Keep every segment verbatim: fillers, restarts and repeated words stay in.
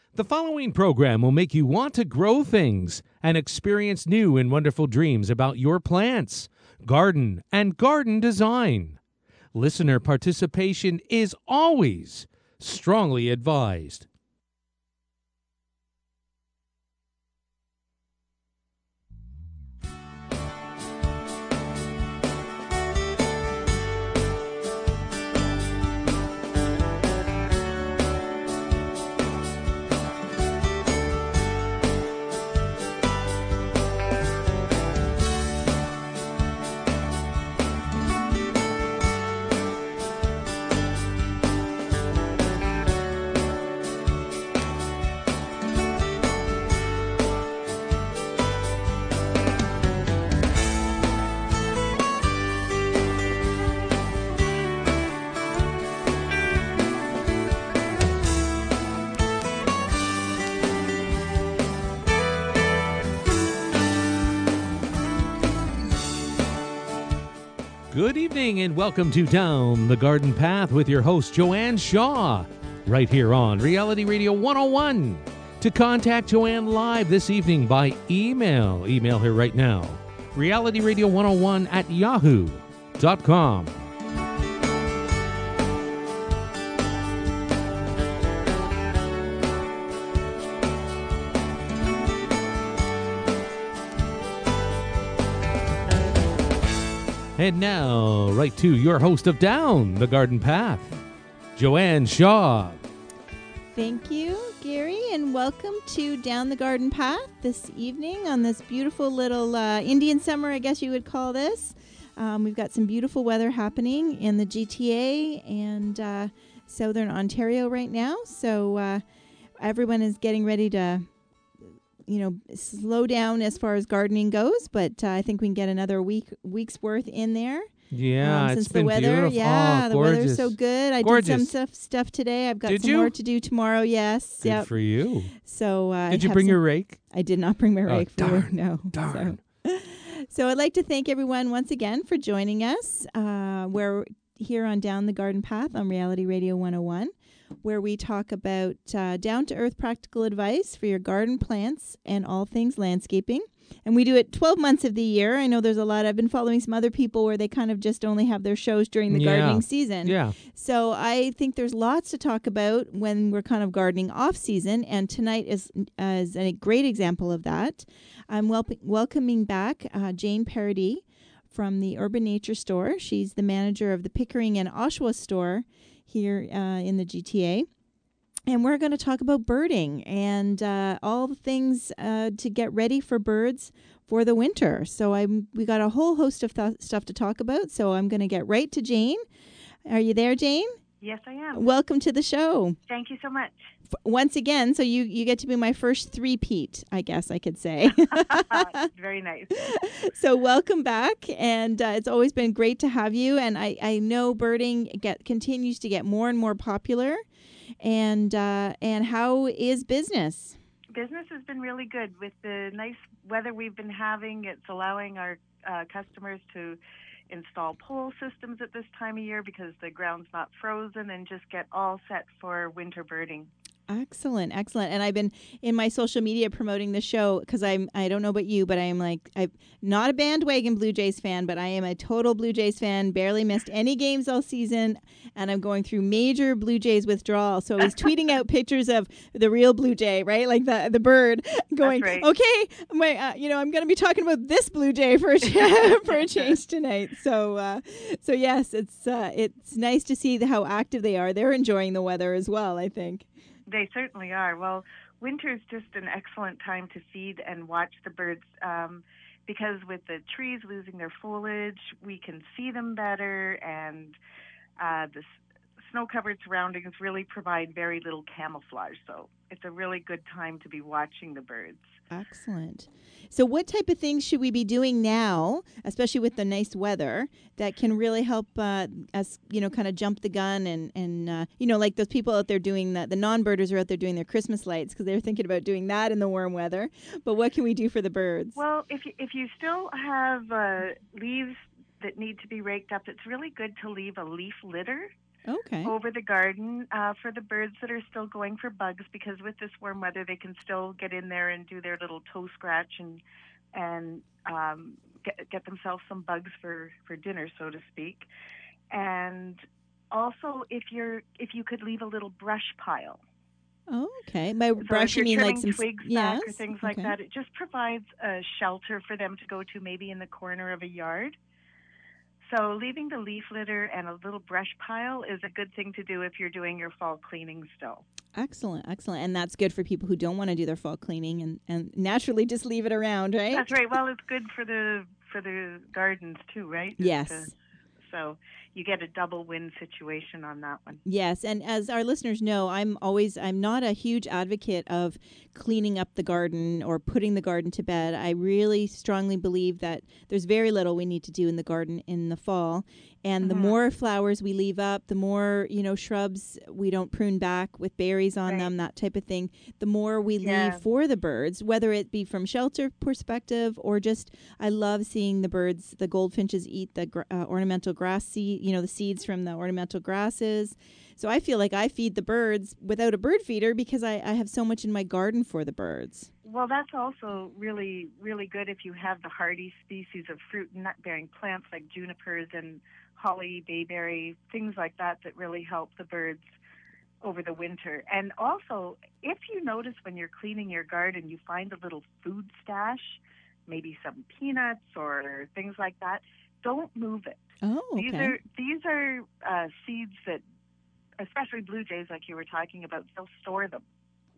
The following program will make you want to grow things and experience new and wonderful dreams about your plants, garden, and garden design. Listener participation is always strongly advised. Good evening and welcome to Down the Garden Path with your host, Joanne Shaw, right here on Reality Radio one oh one. To contact Joanne live this evening by email, email her right now, reality radio one oh one at yahoo dot com. And now, right to your host of Down the Garden Path, Joanne Shaw. Thank you, Gary, and welcome to Down the Garden Path this evening on this beautiful little uh, Indian summer, I guess you would call this. Um, we've got some beautiful weather happening in the G T A and uh, Southern Ontario right now, so uh, everyone is getting ready to you know, slow down as far as gardening goes, but uh, I think we can get another week week's worth in there. Yeah, um, since it's the been weather, beautiful. yeah, oh, the gorgeous. weather's so good. I gorgeous. did some stuff stuff today. I've got did some you? more to do tomorrow. Yes, Good yep. for you. So uh, did I you have bring some, your rake? I did not bring my Oh, rake. For darn, no, darn. So. so I'd like to thank everyone once again for joining us. Uh, we're here on Down the Garden Path on Reality Radio one oh one. Where we talk about uh, down-to-earth practical advice for your garden plants and all things landscaping. And we do it twelve months of the year. I know there's a lot. I've been following some other people where they kind of just only have their shows during the yeah. gardening season. Yeah. So I think there's lots to talk about when we're kind of gardening off-season, and tonight is, uh, is a great example of that. I'm wel- welcoming back uh, Jane Paradis from the Urban Nature Store. She's the manager of the Pickering and Oshawa store here uh, in the G T A. And we're going to talk about birding and uh, all the things uh, to get ready for birds for the winter. So I'm we got a whole host of th- stuff to talk about. So I'm going to get right to Jane. Are you there, Jane? Yes, I am. Welcome to the show. Thank you so much. F- once again, so you, you get to be my first three-peat, I guess I could say. Very nice. So welcome back, and uh, it's always been great to have you. And I, I know birding get continues to get more and more popular. And uh, and how is business? Business has been really good. With the nice weather we've been having, it's allowing our uh, customers to install pole systems at this time of year because the ground's not frozen, and just get all set for winter birding. Excellent, excellent. And I've been in my social media promoting the show because I'm, I don't know about you, but I am like, I'm not a bandwagon Blue Jays fan, but I am a total Blue Jays fan, barely missed any games all season, and I'm going through major Blue Jays withdrawal. So I was tweeting out pictures of the real Blue Jay, right? Like the the bird going, right. okay, my, uh, you know, I'm going to be talking about this Blue Jay for a, for a change tonight. So, uh, so yes, it's, uh, it's nice to see the, how active they are. They're enjoying the weather as well, I think. They certainly are. Well, winter is just an excellent time to feed and watch the birds um, because with the trees losing their foliage, we can see them better, and uh, the s- snow-covered surroundings really provide very little camouflage. So it's a really good time to be watching the birds. Excellent. So what type of things should we be doing now, especially with the nice weather, that can really help uh, us, you know, kind of jump the gun and, and uh, you know, like those people out there doing that, the non-birders are out there doing their Christmas lights because they're thinking about doing that in the warm weather. But what can we do for the birds? Well, if you, if you still have uh, leaves that need to be raked up, it's really good to leave a leaf litter Okay. over the garden uh, for the birds that are still going for bugs, because with this warm weather they can still get in there and do their little toe scratch and and um, get, get themselves some bugs for, for dinner, so to speak. And also, if you're if you could leave a little brush pile. Oh, okay. By So brush, if you you're mean like trimming some, s- twigs yes? back or things like Okay. that, it just provides a shelter for them to go to, maybe in the corner of a yard. So leaving the leaf litter and a little brush pile is a good thing to do if you're doing your fall cleaning still. Excellent, excellent. And that's good for people who don't want to do their fall cleaning and, and naturally just leave it around, right? That's right. Well, it's good for the for the gardens too, right? Just Yes. to- so you get a double win situation on that one. Yes, and as our listeners know, I'm always I'm not a huge advocate of cleaning up the garden or putting the garden to bed. I really strongly believe that there's very little we need to do in the garden in the fall, and the Mhm. more flowers we leave up, the more, you know, shrubs we don't prune back with berries on Right. them, that type of thing, the more we Yeah. leave for the birds, whether it be from shelter perspective or just I love seeing the birds, the goldfinches eat the gr- uh, ornamental grass seed, you know, the seeds from the ornamental grasses. So I feel like I feed the birds without a bird feeder because I, I have so much in my garden for the birds. Well, that's also really, really good if you have the hardy species of fruit and nut-bearing plants like junipers and holly, bayberry, things like that that really help the birds over the winter. And also, if you notice when you're cleaning your garden, you find a little food stash, maybe some peanuts or things like that, don't move it. Oh, These okay. are these are uh, seeds that, especially blue jays, like you were talking about, they'll store them,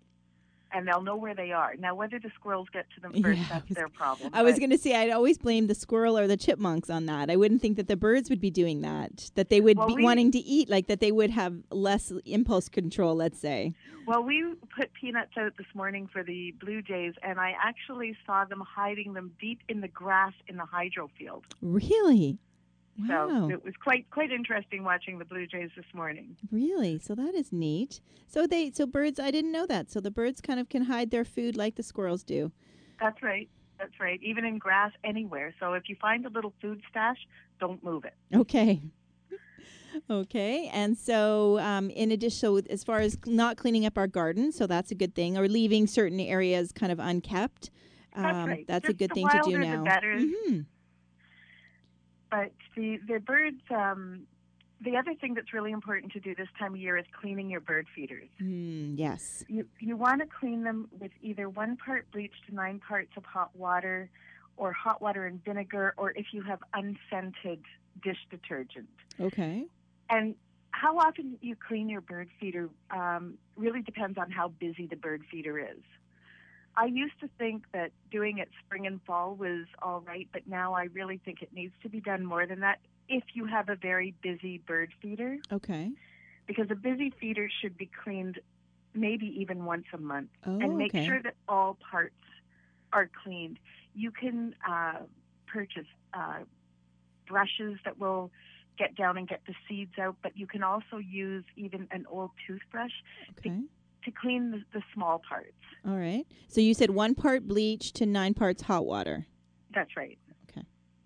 and they'll know where they are. Now, whether the squirrels get to them first, Yeah, I that's was- their problem. I was but- going to say I'd always blame the squirrel or the chipmunks on that. I wouldn't think that the birds would be doing that, that they would Well, be we- wanting to eat, like that they would have less impulse control, let's say. Well, we put peanuts out this morning for the blue jays, and I actually saw them hiding them deep in the grass in the hydro field. Really? So Wow. it was quite quite interesting watching the blue jays this morning. Really? So that is neat. So they so birds, I didn't know that. So the birds kind of can hide their food like the squirrels do. That's right. That's right. Even in grass, anywhere. So if you find a little food stash, don't move it. Okay. Okay. And so um, in addition, so as far as not cleaning up our garden, so that's a good thing, or leaving certain areas kind of unkept. Um, That's right. That's a Just good the thing to do wilder the now. better. Mhm. But the the birds. Um, the other thing that's really important to do this time of year is cleaning your bird feeders. Mm, yes. You you want to clean them with either one part bleach to nine parts of hot water, or hot water and vinegar, or if you have unscented dish detergent. Okay. And how often you clean your bird feeder um, really depends on how busy the bird feeder is. I used to think that doing it spring and fall was all right, but now I really think it needs to be done more than that if you have a very busy bird feeder, Okay. because a busy feeder should be cleaned maybe even once a month, Oh, and make okay. sure that all parts are cleaned. You can uh, purchase uh, brushes that will get down and get the seeds out, but you can also use even an old toothbrush Okay. to clean the, the small parts. All right. So you said one part bleach to nine parts hot water. That's right. Okay.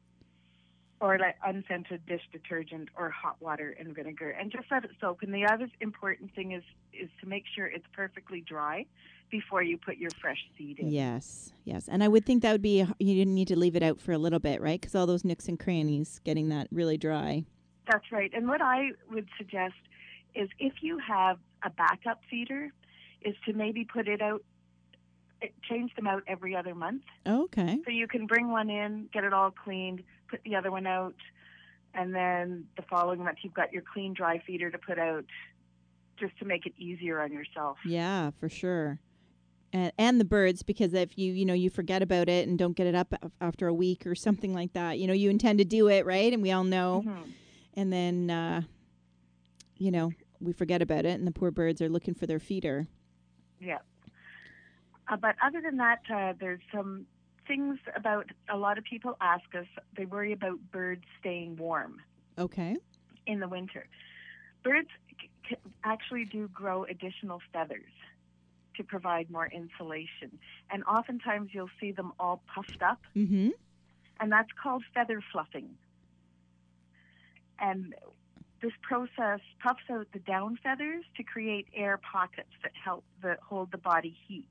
Or like unscented dish detergent or hot water and vinegar, and just let it soak. And the other important thing is is to make sure it's perfectly dry before you put your fresh seed in. Yes. Yes. And I would think that would be, you didn't need to leave it out for a little bit, right? Because all those nooks and crannies, getting that really dry. That's right. And what I would suggest is if you have a backup feeder, is to maybe put it out, eh, change them out every other month. Okay. So you can bring one in, get it all cleaned, put the other one out, and then the following month you've got your clean, dry feeder to put out, just to make it easier on yourself. Yeah, for sure. And, and the birds, because if you, you know, you forget about it and don't get it up af- after a week or something like that, you know, you intend to do it, right? And we all know. Mhm. And then, uh, you know, we forget about it and the poor birds are looking for their feeder. Yeah. Uh, but other than that, uh, there's some things about, a lot of people ask us, they worry about birds staying warm Okay. in the winter. Birds c- c- actually do grow additional feathers to provide more insulation. And oftentimes you'll see them all puffed up, Mm-hmm. and that's called feather fluffing. And this process puffs out the down feathers to create air pockets that help the, hold the body heat.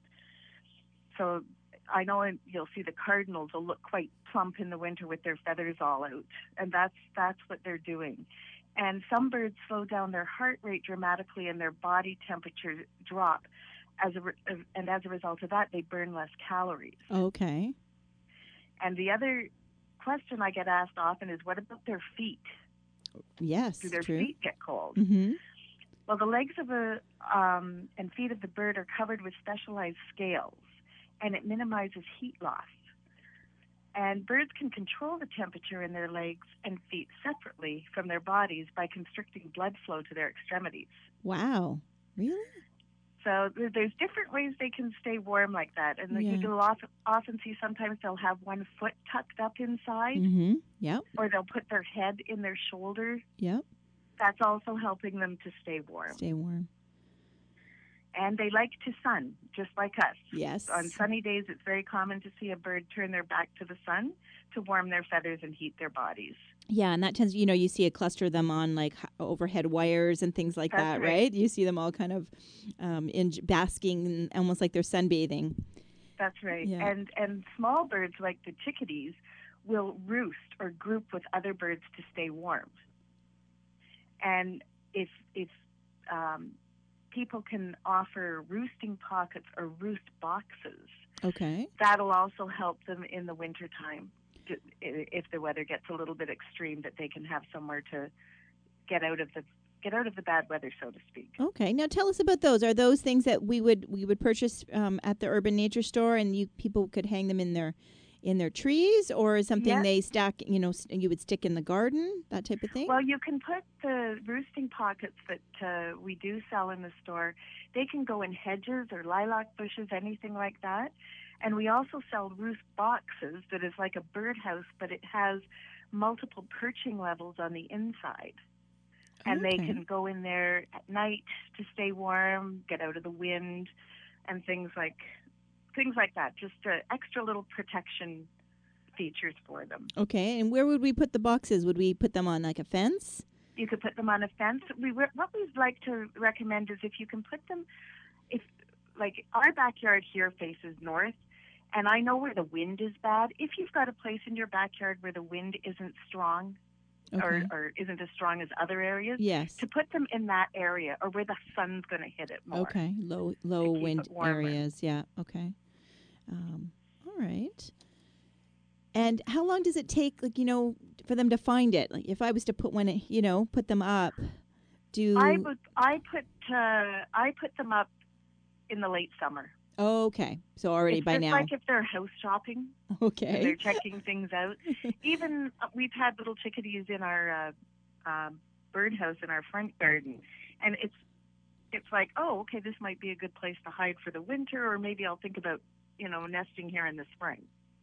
So I know in, you'll see the cardinals will look quite plump in the winter with their feathers all out, and that's that's what they're doing. And some birds slow down their heart rate dramatically and their body temperature drop, as a re- and as a result of that, they burn less calories. Okay. And the other question I get asked often is, what about their feet? Yes, Do their true. feet get cold? Mm-hmm. Well, the legs of a um, and feet of the bird are covered with specialized scales, and it minimizes heat loss. And birds can control the temperature in their legs and feet separately from their bodies by constricting blood flow to their extremities. Wow. Really? So there- there's different ways they can stay warm like that. And Yeah. you do often, often see sometimes they'll have one foot tucked up inside, Mm-hmm. Yep. or they'll put their head in their shoulder. Yep. That's also helping them to stay warm. Stay warm. And they like to sun, just like us. Yes. On sunny days, it's very common to see a bird turn their back to the sun to warm their feathers and heat their bodies. Yeah, and that tends, you know, you see a cluster of them on like h- overhead wires and things like That's that, right. right. You see them all kind of um, in basking, and almost like they're sunbathing. That's right. Yeah. And and small birds like the chickadees will roost or group with other birds to stay warm. And if if um, people can offer roosting pockets or roost boxes, Okay. that'll also help them in the wintertime. to- i- If the weather gets a little bit extreme, that they can have somewhere to get out of the get out of the bad weather, so to speak. Okay. Now tell us about those. Are those things that we would we would purchase um, at the Urban Nature Store, and you people could hang them in their in their trees, or is something Yes. they stack? You know, st- you would stick in the garden, that type of thing. Well, you can put the roosting pockets that uh, we do sell in the store. They can go in hedges or lilac bushes, anything like that. And we also sell roost boxes that is like a birdhouse, but it has multiple perching levels on the inside. And they Okay. can go in there at night to stay warm, get out of the wind, and things like things like that. Just uh, extra little protection features for them. Okay. And where would we put the boxes? Would we put them on like a fence? You could put them on a fence. We re- what we'd like to recommend is if you can put them, if like our backyard here faces north, and I know where the wind is bad. If you've got a place in your backyard where the wind isn't strong, Okay. or, or isn't as strong as other areas, Yes. to put them in that area or where the sun's going to hit it more. Okay. Low low keep wind it warmer. areas. Yeah. Okay. Um, all right. And how long does it take, like, you know, for them to find it? Like, if I was to put one, you know, put them up, do I would I put uh, I put them up in the late summer. okay. So already It's by just now. like if they're house shopping. And Okay. they're checking things out. Even uh, we've had little chickadees in our uh, um, birdhouse in our front garden, and it's it's like, oh, okay, this might be a good place to hide for the winter, or maybe I'll think about you know nesting here in the spring.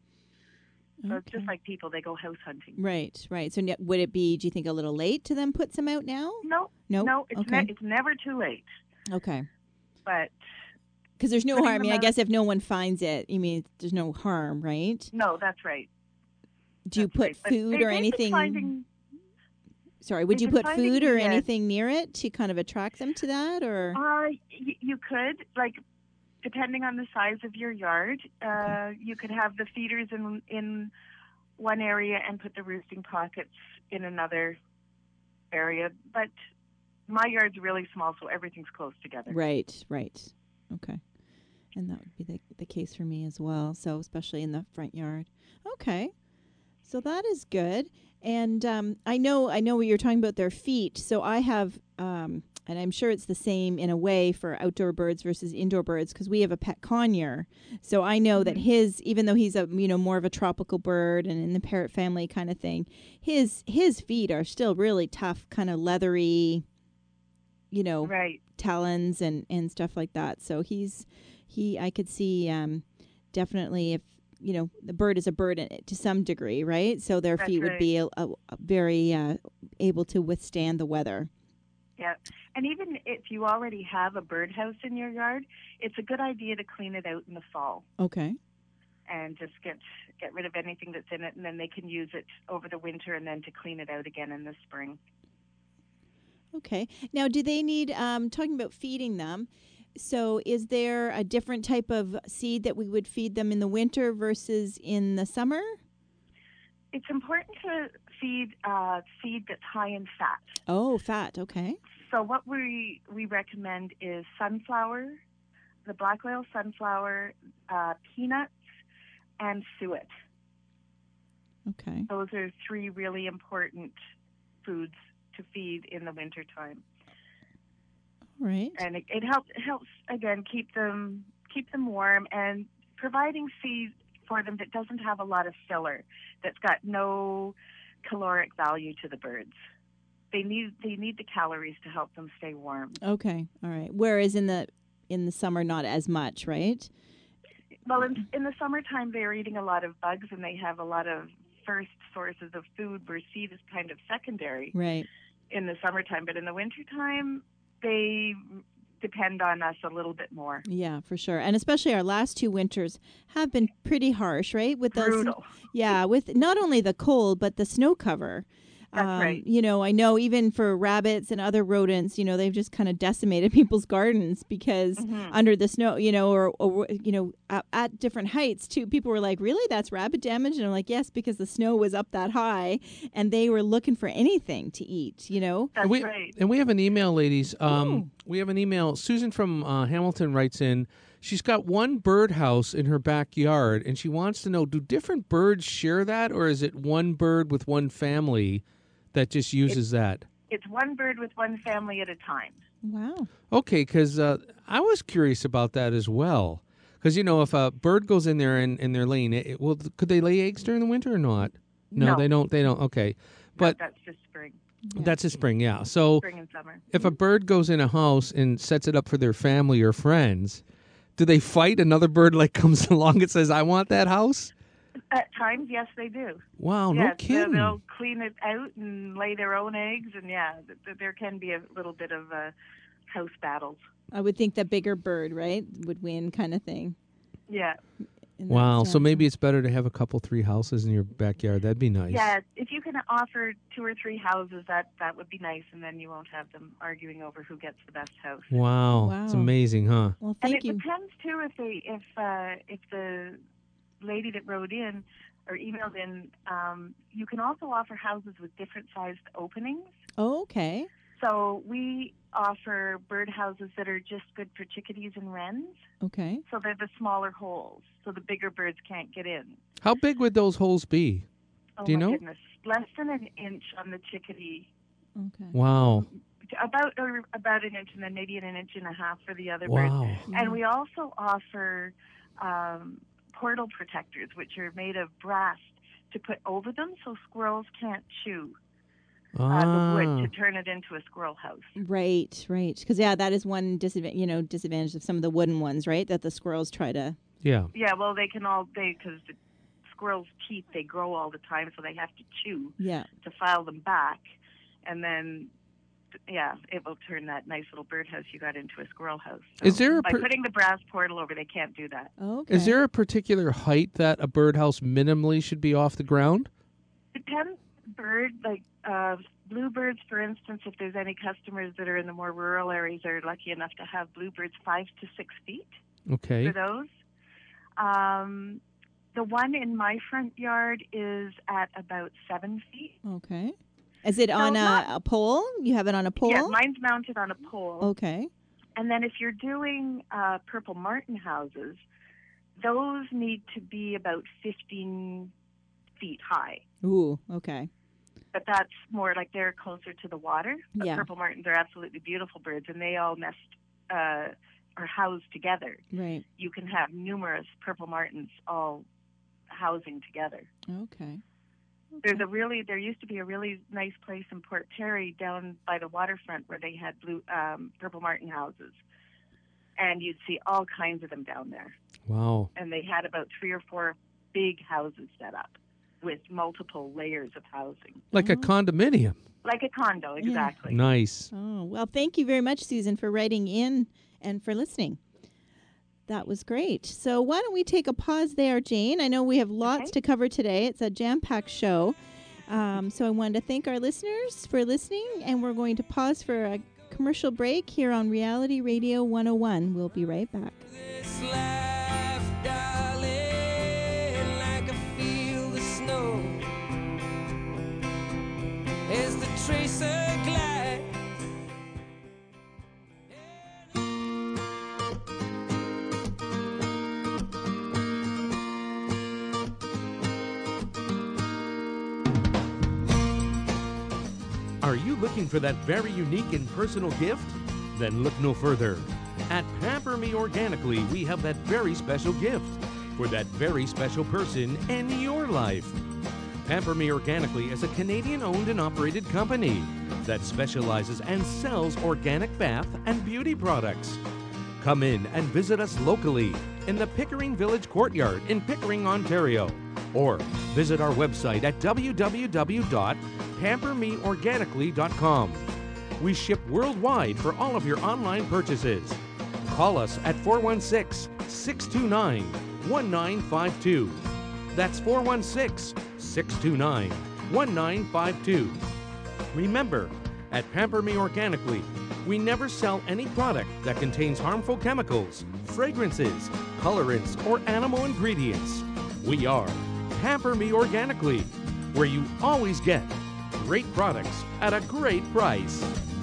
So it's just Okay. like people, they go house hunting. Right, right. So ne- would it be, do you think, a little late to then put some out now? No, No. no, it's Okay. ne- it's never too late. Okay. But Because there's no Putting harm. I mean, them I out- guess if no one finds it, you mean there's no harm, right? no, that's right. Do you That's put right. But food they- or they've been anything? finding- Sorry, would they've you been put finding food or the, uh, anything near it to kind of attract them to that, or? Uh, y- you could, like, depending on the size of your yard, uh, you could have the feeders in in one area and put the roosting pockets in another area. But my yard's really small, so everything's close together. Right, right. Okay. And that would be the, the case for me as well. So, especially in the front yard. Okay. So that is good. And um, I know I know what you're talking about, their feet. So I have, um, and I'm sure it's the same in a way for outdoor birds versus indoor birds, because we have a pet conure. So I know that Mhm. his, even though he's a you know more of a tropical bird and in the parrot family kind of thing, his his feet are still really tough, kind of leathery, you know, Right. talons and and stuff like that. So he's he I could see um definitely, if you know the bird is a bird in it to some degree, right? So their That's feet would right. be a, a, a very uh, able to withstand the weather. Yeah. And even if you already have a birdhouse in your yard, it's a good idea to clean it out in the fall Okay. and just get get rid of anything that's in it, and then they can use it over the winter and then to clean it out again in the spring. Okay. Now, do they need, um, talking about feeding them, so is there a different type of seed that we would feed them in the winter versus in the summer? It's important to feed uh, seed that's high in fat. Oh, fat. Okay. So what we we recommend is sunflower, the black oil sunflower, uh, peanuts, and suet. Okay. Those are three really important foods to feed in the wintertime. All right. And it, it helps it helps again keep them keep them warm, and providing seed for them that doesn't have a lot of filler, that's got no caloric value to the birds. They need they need the calories to help them stay warm. Okay. All right. Whereas in the in the summer, not as much, right? Well, in, in the summertime, they're eating a lot of bugs, and they have a lot of first sources of food where seed is kind of secondary Right. in the summertime. But in the wintertime, they depend on us a little bit more. Yeah, for sure. And especially our last two winters have been pretty harsh, right? With the Brutal. yeah, with not only the cold but the snow cover. That's um, right. You know, I know even for rabbits and other rodents, you know, they've just kind of decimated people's gardens because Mhm. under the snow, you know, or, or you know, at, at different heights too. People were like, "Really, that's rabbit damage?" And I'm like, "Yes, because the snow was up that high, and they were looking for anything to eat." You know. That's and we, right. And we have an email, ladies. Um, Oh. We have an email. Susan from uh, Hamilton writes in. She's got one birdhouse in her backyard, and she wants to know, do different birds share that, or is it one bird with one family that just uses that? It's one bird with one family at a time. Wow. Okay, because uh, I was curious about that as well. Because, you know, if a bird goes in there and, and they're laying, it, it- well, could they lay eggs during the winter or not? No, No. they don't. They don't. Okay. But No, that's just spring, Yeah. that's a spring, yeah. So spring and summer. if a bird goes in a house and sets it up for their family or friends, do they fight? Another bird like comes along and says, "I want that house"? At times, yes, they do. Wow, no yes, they'll- kidding. They'll clean it out and lay their own eggs, and yeah, th- th- there can be a little bit of uh, house battles. I would think the bigger bird, right, would win, kind of thing. Yeah, in that Wow, so sense. maybe it's better to have a couple, three houses in your backyard. That'd be nice. yeah. If you can offer two or three houses, that that would be nice, and then you won't have them arguing over who gets the best house. Wow, Wow. it's amazing, huh? Well, And thank it you. depends too if they if uh, if the lady that wrote in or emailed in, um, you can also offer houses with different sized openings. Oh, okay. So we offer birdhouses that are just good for chickadees and wrens. Okay. So they're the smaller holes, so the bigger birds can't get in. How big would those holes be? Oh Do you my know? goodness, less than an inch on the chickadee. Okay. Wow. About or about an inch, and then maybe an inch and a half for the other Wow. birds. And we also offer um, portal protectors, which are made of brass to put over them, so squirrels can't chew uh, the wood Ah. to turn it into a squirrel house. Right, right. Because yeah, that is one disadvantage. You know, disadvantage of some of the wooden ones, right? That the squirrels try to. Yeah. Yeah, well, they can all they because the squirrels' teeth they grow all the time, so they have to chew Yeah. to file them back, and then. Yeah, it will turn that nice little birdhouse you got into a squirrel house. So Is there a by per- putting the brass portal over, they can't do that. Okay. Is there a particular height that a birdhouse minimally should be off the ground? Depends bird like uh, bluebirds, for instance. If there's any customers that are in the more rural areas, are lucky enough to have bluebirds five to six feet Okay. for those. Um, the one in my front yard is at about seven feet. Okay. Is it So on a, not- a pole? You have it on a pole? Yeah, mine's mounted on a pole. Okay. And then if you're doing uh, purple martin houses, those need to be about fifteen feet high. Ooh. Okay. But that's more like they're closer to the water. But Yeah. purple martins are absolutely beautiful birds, and they all nest uh, are housed together. Right. You can have numerous purple martins all housing together. Okay. There's a really there used to be a really nice place in Port Perry down by the waterfront where they had blue um, purple martin houses, and you'd see all kinds of them down there. Wow. And they had about three or four big houses set up with multiple layers of housing, Like a Oh. condominium. like a condo, exactly. Nice. Oh, well, thank you very much, Susan, for writing in and for listening. That was great. So why don't we take a pause there, Jane? I know we have lots Okay. to cover today. It's a jam-packed show. Um, so I wanted to thank our listeners for listening, and we're going to pause for a commercial break here on Reality Radio one oh one. We'll be right back. This life, darling, like I feel the snow as the tracer glides. Are you looking for that very unique and personal gift? Then look no further. At Pamper Me Organically, we have that very special gift for that very special person in your life. Pamper Me Organically is a Canadian-owned and operated company that specializes and sells organic bath and beauty products. Come in and visit us locally in the Pickering Village Courtyard in Pickering, Ontario, or visit our website at w w w dot pamper me organically dot com. We ship worldwide for all of your online purchases. Call us at four one six, six two nine, one nine five two. That's four one six, six two nine, one nine five two. Remember, at Pamper Me Organically, we never sell any product that contains harmful chemicals, fragrances, colorants, or animal ingredients. We are Pamper Me Organically, where you always get great products at a great price.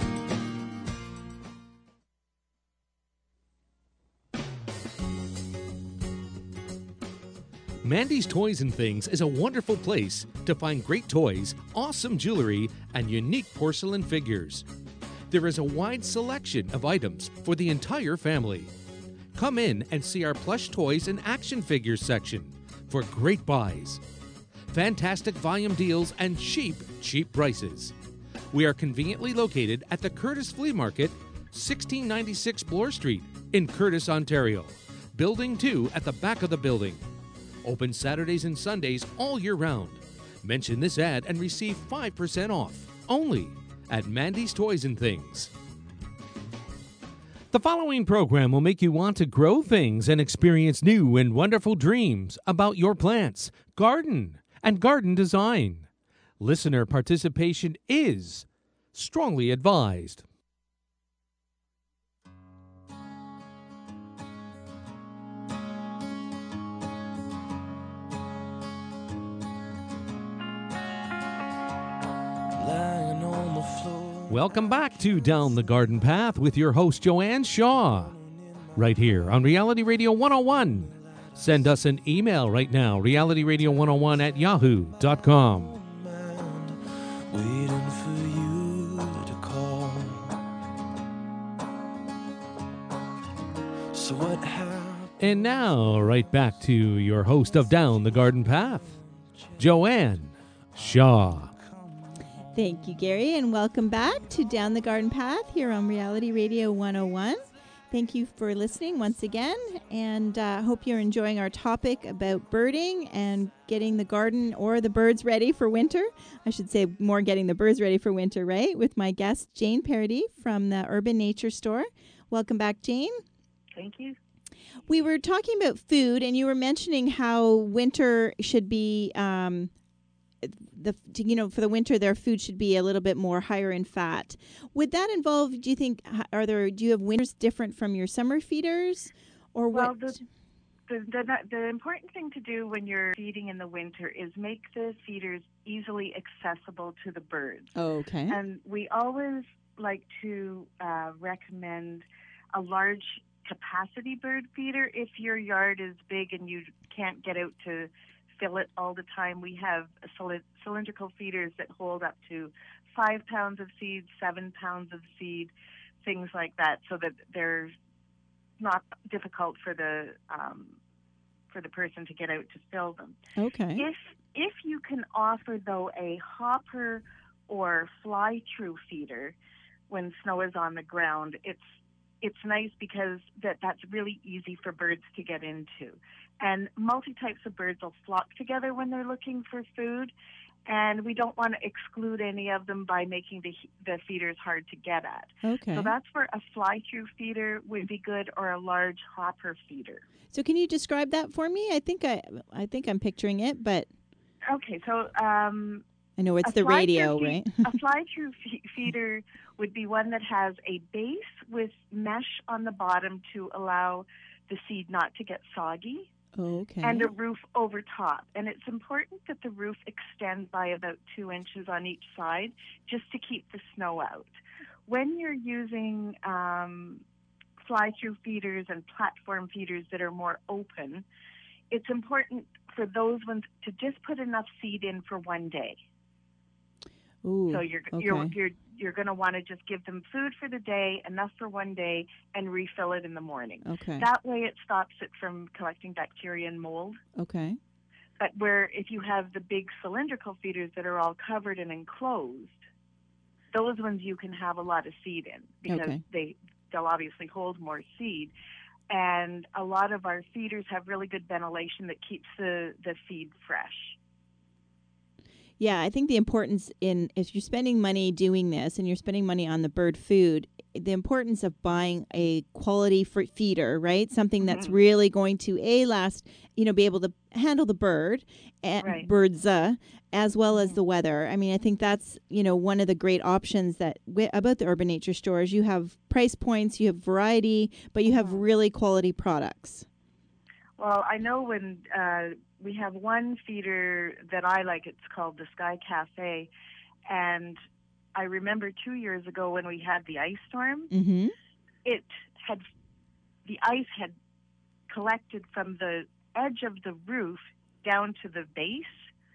Mandy's Toys and Things is a wonderful place to find great toys, awesome jewelry, and unique porcelain figures. There is a wide selection of items for the entire family. Come in and see our plush toys and action figures section for great buys, fantastic volume deals, and cheap, cheap prices. We are conveniently located at the Curtis Flea Market, sixteen ninety-six Bloor Street in Curtis, Ontario. Building two at the back of the building. Open Saturdays and Sundays all year round. Mention this ad and receive five percent off, only at Mandy's Toys and Things. The following program will make you want to grow things and experience new and wonderful dreams about your plants, garden, and garden design. Listener participation is strongly advised. Lying on the floor. Welcome back to Down the Garden Path with your host, Joanne Shaw, right here on Reality Radio one oh one. Send us an email right now, reality radio one oh one at yahoo dot com. Waiting for you to call. So what happened? And now, right back to your host of Down the Garden Path, Joanne Shaw. Thank you, Gary, and welcome back to Down the Garden Path here on Reality Radio one oh one. Thank you for listening once again, and I uh, hope you're enjoying our topic about birding and getting the garden or the birds ready for winter. I should say more getting the birds ready for winter, right? With my guest, Jane Parody from the Urban Nature Store. Welcome back, Jane. Thank you. We were talking about food, and you were mentioning how winter should be... Um, The you know for the winter their food should be a little bit more higher in fat. Would that involve? Do you think are there? Do you have winters different from your summer feeders, or Well, what? the, the the the important thing to do when you're feeding in the winter is make the feeders easily accessible to the birds. Oh, okay. And we always like to uh, recommend a large capacity bird feeder if your yard is big and you can't get out to fill it all the time. We have cylindrical feeders that hold up to five pounds of seed, seven pounds of seed, things like that, so that they're not difficult for the um, for the person to get out to fill them. Okay. If if you can offer though a hopper or fly-through feeder when snow is on the ground, it's it's nice because that that's really easy for birds to get into. And multi-types of birds will flock together when they're looking for food, and we don't want to exclude any of them by making the the feeders hard to get at. Okay. So that's where a fly-through feeder would be good, or a large hopper feeder. So can you describe that for me? I think I I think I'm picturing it, but Okay, so um, I know it's A the fly-through radio, fe- right? A fly-through fe- feeder would be one that has a base with mesh on the bottom to allow the seed not to get soggy, Okay. and a roof over top. And it's important that the roof extend by about two inches on each side just to keep the snow out. When you're using um, fly-through feeders and platform feeders that are more open, it's important for those ones to just put enough seed in for one day. Ooh, So you're okay. you're you're you're going to want to just give them food for the day, enough for one day, and refill it in the morning. Okay. That way, it stops it from collecting bacteria and mold. Okay. But where if you have the big cylindrical feeders that are all covered and enclosed, those ones you can have a lot of seed in because Okay. they they'll obviously hold more seed. And a lot of our feeders have really good ventilation that keeps the, the feed fresh. Yeah, I think the importance in if you're spending money doing this and you're spending money on the bird food, the importance of buying a quality fr- feeder, right? Something that's Mhm. really going to a last, you know, be able to handle the bird and Right. birds uh, as well as Mhm. the weather. I mean, I think that's, you know, one of the great options that wi- about the Urban Nature stores. You have price points, you have variety, but you have Mhm. really quality products. Well, I know when uh, we have one feeder that I like, it's called the Sky Cafe. And I remember two years ago when we had the ice storm, Mm-hmm. it had, the ice had collected from the edge of the roof down to the base,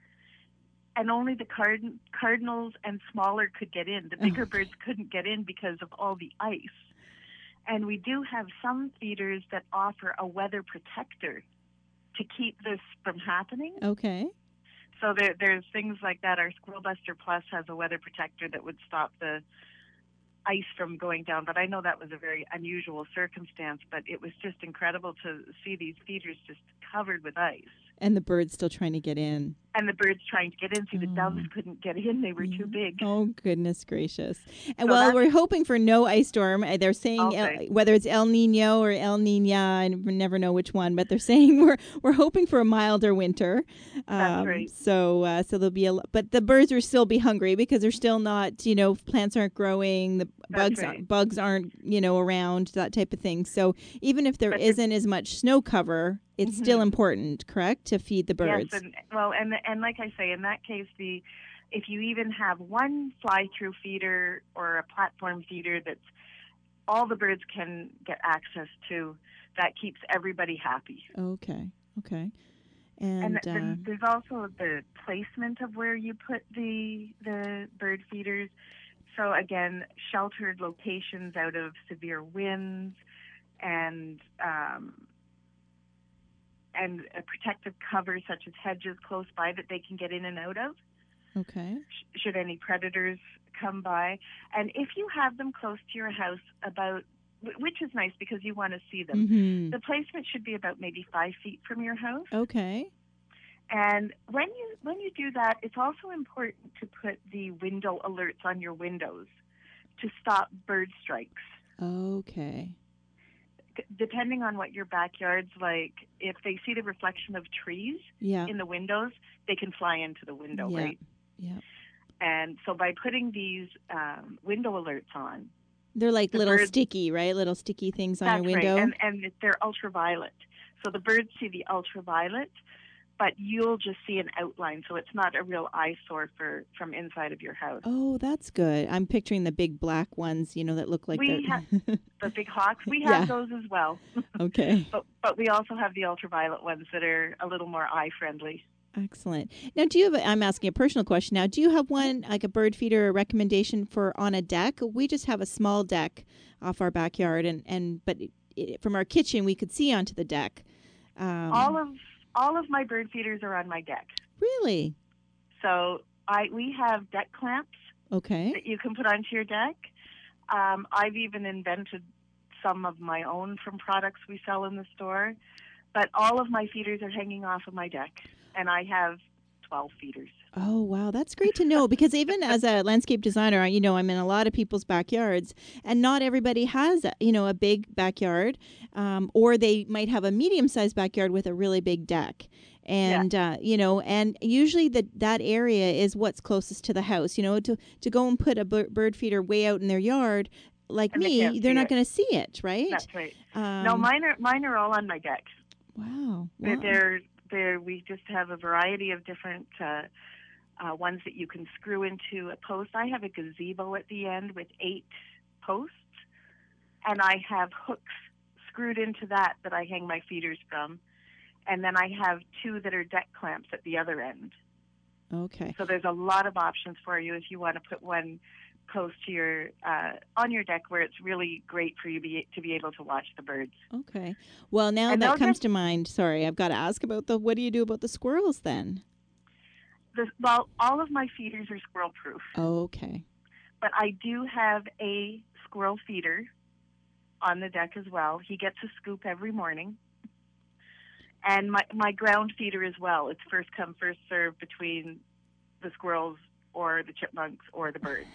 and only the card- cardinals and smaller could get in. The bigger birds couldn't get in because of all the ice. And we do have some feeders that offer a weather protector to keep this from happening. Okay. So there, there's things like that. Our Squirrel Buster Plus has a weather protector that would stop the ice from going down. But I know that was a very unusual circumstance, but it was just incredible to see these feeders just covered with ice. And the bird's still trying to get in. And the birds trying to get in. See, the doves Oh. couldn't get in. They were Yeah. too big. Oh, goodness gracious. And So well, that's- we're hoping for no ice storm. Uh, They're saying Okay. El, whether it's El Nino or El Nina, I never know which one, but they're saying we're we're hoping for a milder winter. Um, That's right. So uh, so there'll be a lo- but the birds will still be hungry because they're still not, you know, plants aren't growing, the That's bugs right. aren't, bugs aren't, you know, around, that type of thing. So even if there But the- isn't as much snow cover, it's still Mhm. important, correct, to feed the birds. Yes, and well, and and like I say, in that case, the if you even have one fly-through feeder or a platform feeder that's all the birds can get access to, that keeps everybody happy. Okay. Okay. And, And, then uh, there's also the placement of where you put the the bird feeders. So again, sheltered locations out of severe winds, and um, and a protective cover such as hedges close by that they can get in and out of okay. sh- should any predators come by. And if you have them close to your house, about wh- which is nice because you want to see them. Mm-hmm. The placement should be about maybe five feet from your house. Okay. And when you when you do that, it's also important to put the window alerts on your windows to stop bird strikes. Okay. D- Depending on what your backyard's like, if they see the reflection of trees Yeah. in the windows, they can fly into the window, Yeah. right? Yeah. And so by putting these um, window alerts on, They're like The little birds- sticky, right? Little sticky things on that's your window. right, and and they're ultraviolet. So the birds see the ultraviolet, but you'll just see an outline, so it's not a real eyesore for from inside of your house. Oh, that's good. I'm picturing the big black ones, you know, that look like We they're. The big hawks, we have Yeah. those as well, Okay. but but we also have the ultraviolet ones that are a little more eye friendly. Excellent. Now, do you have? A, I'm asking a personal question now. Do you have one like a bird feeder recommendation for on a deck? We just have a small deck off our backyard, and and but it, it, from our kitchen we could see onto the deck. Um, all of all of my bird feeders are on my deck. really? So I we have deck clamps Okay. that you can put onto your deck. Um, I've even invented some of my own from products we sell in the store. But all of my feeders are hanging off of my deck, and I have twelve feeders. Oh, wow. That's great to know because even as a landscape designer, you know, I'm in a lot of people's backyards and not everybody has, you know, a big backyard um, or they might have a medium-sized backyard with a really big deck. And uh, you know, and usually that that area is what's closest to the house. You know, to to go and put a bir- bird feeder way out in their yard, like And they me, can't they're see not it. going to see it, right? That's right. Um, no, mine are mine are all on my deck. Wow. They're, wow. they're, they're, we just have a variety of different uh, uh, ones that you can screw into a post. I have a gazebo at the end with eight posts, and I have hooks screwed into that that I hang my feeders from. And then I have two that are deck clamps at the other end. Okay. So there's a lot of options for you if you want to put one post to your uh, on your deck where it's really great for you be, to be able to watch the birds. Okay. Well, now And that they'll comes just- to mind. Sorry, I've got to ask about the. What do you do about the squirrels then? The, well, all of my feeders are squirrel proof, Okay. but I do have a squirrel feeder on the deck as well. He gets a scoop every morning. And my, my ground feeder as well. It's first come, first served between the squirrels or the chipmunks or the birds.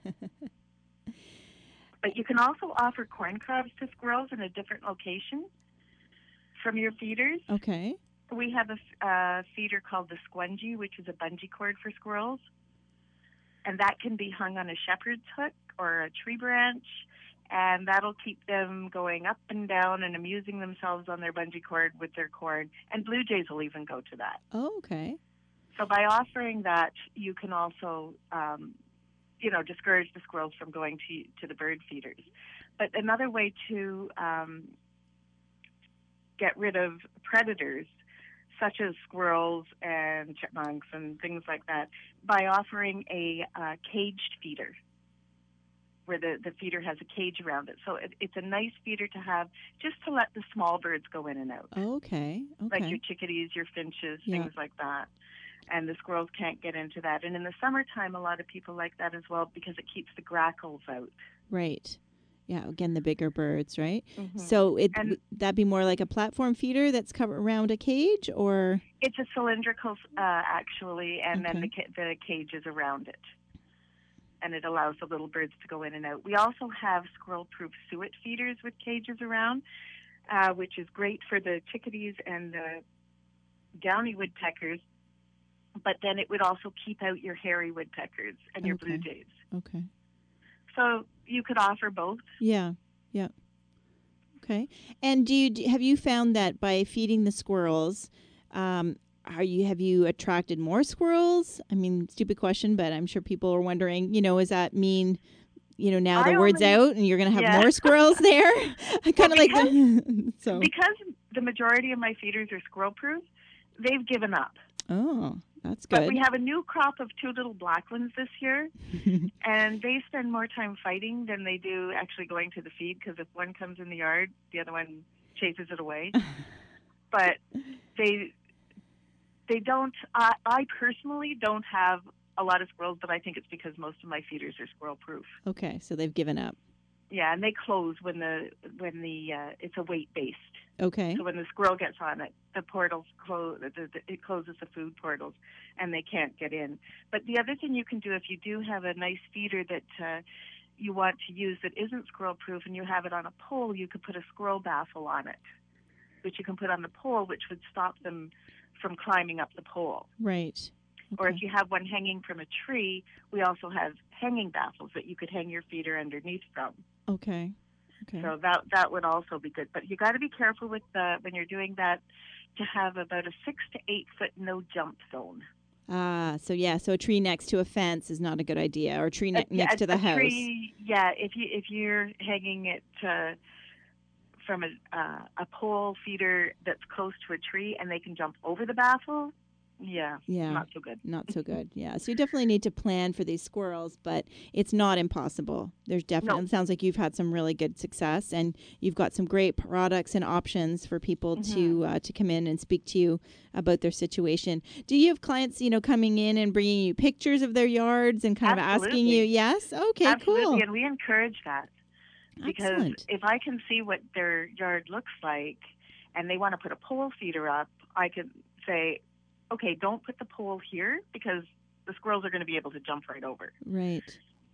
But you can also offer corn cobs to squirrels in a different location from your feeders. Okay. We have a uh, feeder called the squungy, which is a bungee cord for squirrels. And that can be hung on a shepherd's hook or a tree branch. And that'll keep them going up and down and amusing themselves on their bungee cord with their corn. And blue jays will even go to that. Oh, okay. So by offering that, you can also, um, you know, discourage the squirrels from going to to the bird feeders. But another way to um, get rid of predators, such as squirrels and chipmunks and things like that, by offering a uh, caged feeder, where the, the feeder has a cage around it. So it, it's a nice feeder to have just to let the small birds go in and out. Okay. Okay. Like your chickadees, your finches, Yeah. things like that. And the squirrels can't get into that. And in the summertime, a lot of people like that as well because it keeps the grackles out. Right. Yeah. Again, the bigger birds, right? Mhm. So it And- would that be more like a platform feeder that's covered around a cage, or? It's a cylindrical, uh, actually, and then the, Okay. ca- the cage is around it. And it allows the little birds to go in and out. We also have squirrel-proof suet feeders with cages around, uh, which is great for the chickadees and the downy woodpeckers. But then it would also keep out your hairy woodpeckers and your blue Okay. jays. Okay. So you could offer both. Yeah. Yeah. Okay. And do you do, have you found that by feeding the squirrels, um, are you have you attracted more squirrels? I mean, stupid question, but I'm sure people are wondering. You know, does that mean, you know, now the I word's only- out and you're going to have yeah. more squirrels there? I kind of like because- the so. Because the majority of my feeders are squirrel-proof, they've given up. Oh, that's But good. we have a new crop of two little black ones this year, and they spend more time fighting than they do actually going to the feed, because if one comes in the yard, the other one chases it away. But they they don't, I, I personally don't have a lot of squirrels, but I think it's because most of my feeders are squirrel-proof. Okay, so they've given up. Yeah, and they close when the, when the uh, it's a weight-based. Okay. So when the squirrel gets on it, the portals close. The, the, it closes the food portals, and they can't get in. But the other thing you can do, if you do have a nice feeder that uh, you want to use that isn't squirrel-proof, and you have it on a pole, you could put a squirrel baffle on it, which you can put on the pole, which would stop them from climbing up the pole. Right. Or Okay. if you have one hanging from a tree, we also have hanging baffles that you could hang your feeder underneath from. Okay. Okay. So that that would also be good. But you got to be careful with the when you're doing that to have about a six to eight foot no jump zone. Ah, so yeah, so a tree next to a fence is not a good idea, or a tree ne- A- next a- to the a house. Tree, yeah, if you if you're hanging it uh, from a uh, a pole feeder that's close to a tree and they can jump over the baffle, yeah, Yeah. not so good. Not so good. Yeah. So you definitely need to plan for these squirrels, but it's not impossible. There's definitely, No. it sounds like you've had some really good success, and you've got some great products and options for people to uh, to come in and speak to you about their situation. Do you have clients, you know, coming in and bringing you pictures of their yards and kind of asking you? Absolutely. Yes. Okay. Absolutely, Cool. and we encourage that. Because Excellent. if I can see what their yard looks like and they want to put a pole feeder up, I could say, okay, don't put the pole here because the squirrels are going to be able to jump right over. Right.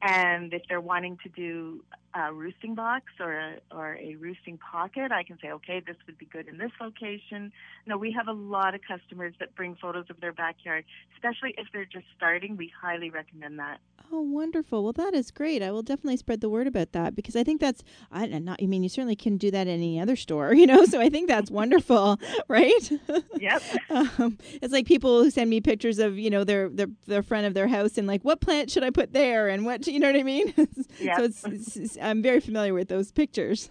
And if they're wanting to do a roosting box or a, or a roosting pocket, I can say, okay, this would be good in this location. No, we have a lot of customers that bring photos of their backyard, especially if they're just starting. We highly recommend that. Oh, wonderful. Well, that is great. I will definitely spread the word about that because I think that's, I not, I mean, you certainly can do that in any other store, you know, so I think that's wonderful, right? Yep. um, it's like people who send me pictures of, you know, their, their, their front of their house and like, what plant should I put there? And what, you know what I mean? Yep. So it's, it's, it's, I'm very familiar with those pictures.